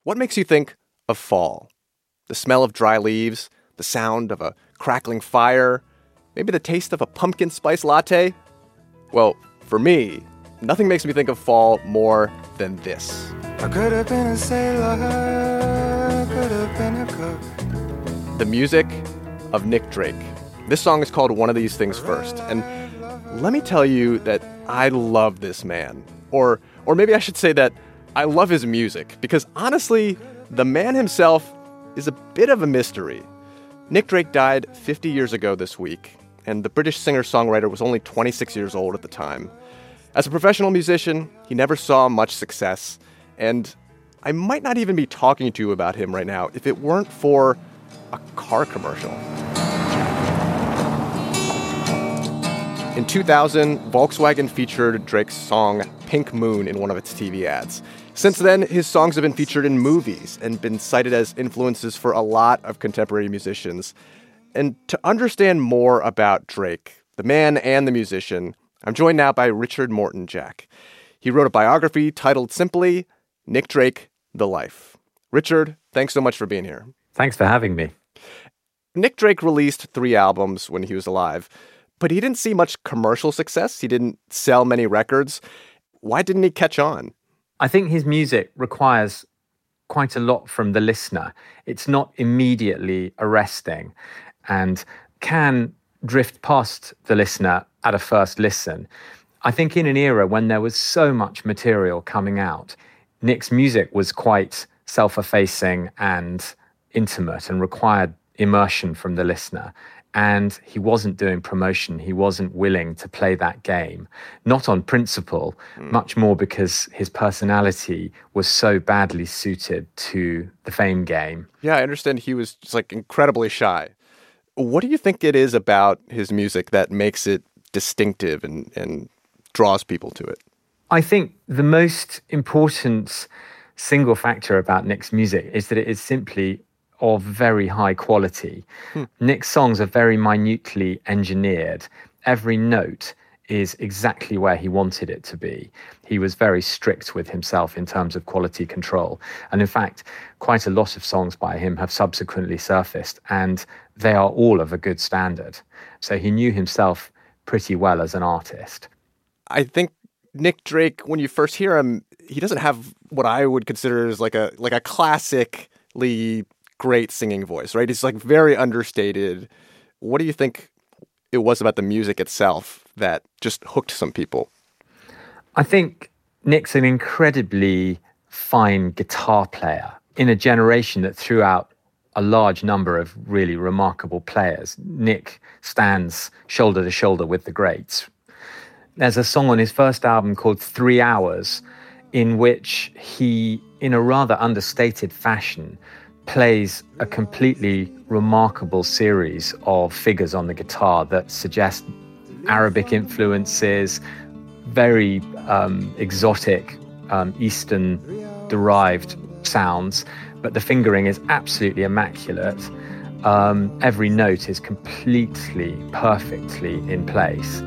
What makes you think of fall? The smell of dry leaves, the sound of a crackling fire, maybe the taste of a pumpkin spice latte? Well, for me, nothing makes me think of fall more than this. I could have been a sailor, could have been a cook. The music of Nick Drake. This song is called One of These Things First, and let me tell you that I love this man. Or maybe I should say that I love his music, because honestly, the man himself is a bit of a mystery. Nick Drake died 50 years ago this week, and the British singer-songwriter was only 26 years old at the time. As a professional musician, he never saw much success, and I might not even be talking to you about him right now if it weren't for a car commercial. In 2000, Volkswagen featured Drake's song Pink Moon in one of its TV ads. Since then, his songs have been featured in movies and been cited as influences for a lot of contemporary musicians. And to understand more about Drake, the man and the musician, I'm joined now by Richard Morton Jack. He wrote a biography titled simply, Nick Drake, The Life. Richard, thanks so much for being here. Thanks for having me. Nick Drake released 3 albums when he was alive, but he didn't see much commercial success. He didn't sell many records. Why didn't he catch on? I think his music requires quite a lot from the listener. It's not immediately arresting and can drift past the listener at a first listen. I think in an era when there was so much material coming out, Nick's music was quite self-effacing and intimate and required immersion from the listener. And he wasn't doing promotion. He wasn't willing to play that game, not on principle, much more because his personality was so badly suited to the fame game. Yeah, I understand he was just incredibly shy. What do you think it is about his music that makes it distinctive and draws people to it? I think the most important single factor about Nick's music is that it is simply of very high quality. Nick's songs are very minutely engineered. Every note is exactly where he wanted it to be. He was very strict with himself in terms of quality control. And in fact, quite a lot of songs by him have subsequently surfaced, and they are all of a good standard. So he knew himself pretty well as an artist. I think Nick Drake, when you first hear him, he doesn't have what I would consider as like a classically great singing voice, right? He's very understated. What do you think it was about the music itself that just hooked some people? I think Nick's an incredibly fine guitar player in a generation that threw out a large number of really remarkable players. Nick stands shoulder to shoulder with the greats. There's a song on his first album called 3 Hours in which he, in a rather understated fashion, plays a completely remarkable series of figures on the guitar that suggest Arabic influences, very exotic Eastern-derived sounds, but the fingering is absolutely immaculate. Every note is completely, perfectly in place.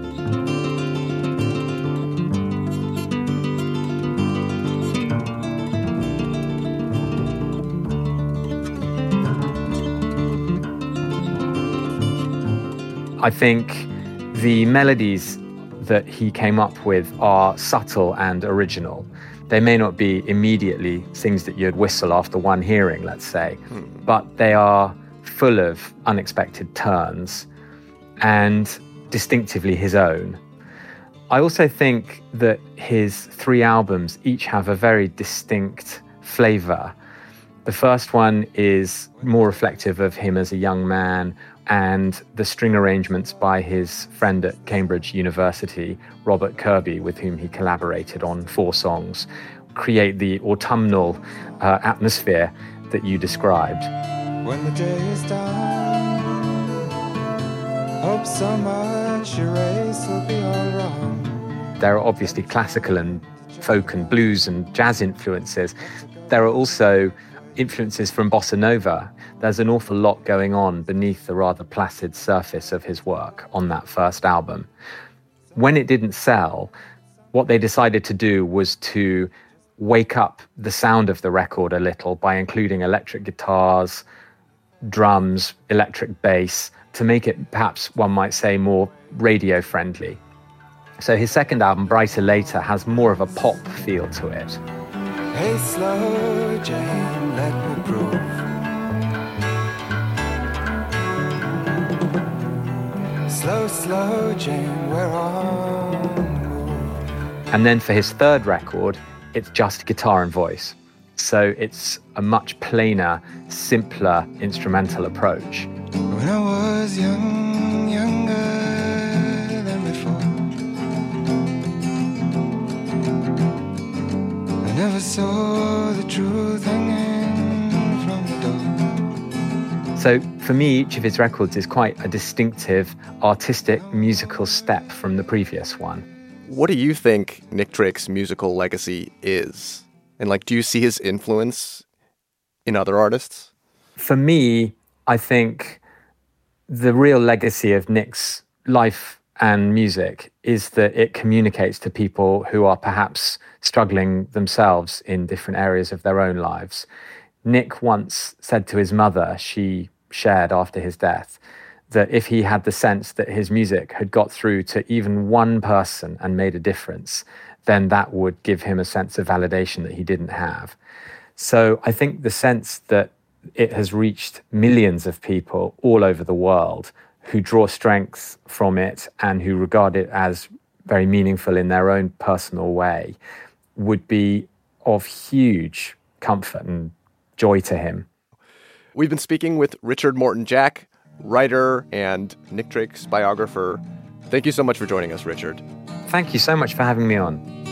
I think the melodies that he came up with are subtle and original. They may not be immediately things that you'd whistle after one hearing, let's say, but they are full of unexpected turns and distinctively his own. I also think that his 3 albums each have a very distinct flavor. The first one is more reflective of him as a young man, and the string arrangements by his friend at Cambridge University, Robert Kirby, with whom he collaborated on 4 songs, create the autumnal atmosphere that you described. When the day is done, hope so much your race will be all wrong. There are obviously classical and folk and blues and jazz influences. There are also influences from bossa nova. There's an awful lot going on beneath the rather placid surface of his work on that first album. When it didn't sell, what they decided to do was to wake up the sound of the record a little by including electric guitars, drums, electric bass, to make it perhaps, one might say, more radio friendly. So his second album, Brighter Later, has more of a pop feel to it. Hey, slow Jane, let me prove. Slow, slow Jane, we're on the move. And then for his third record, it's just guitar and voice. So it's a much plainer, simpler instrumental approach. When I was young, younger than before, I never saw the truth hanging from the door. So for me, each of his records is quite a distinctive artistic musical step from the previous one. What do you think Nick Drake's musical legacy is? And do you see his influence in other artists? For me, I think the real legacy of Nick's life and music is that it communicates to people who are perhaps struggling themselves in different areas of their own lives. Nick once said to his mother, she shared after his death, that if he had the sense that his music had got through to even one person and made a difference, then that would give him a sense of validation that he didn't have. So I think the sense that it has reached millions of people all over the world who draw strength from it and who regard it as very meaningful in their own personal way would be of huge comfort and joy to him. We've been speaking with Richard Morton Jack, writer and Nick Drake's biographer. Thank you so much for joining us, Richard. Thank you so much for having me on.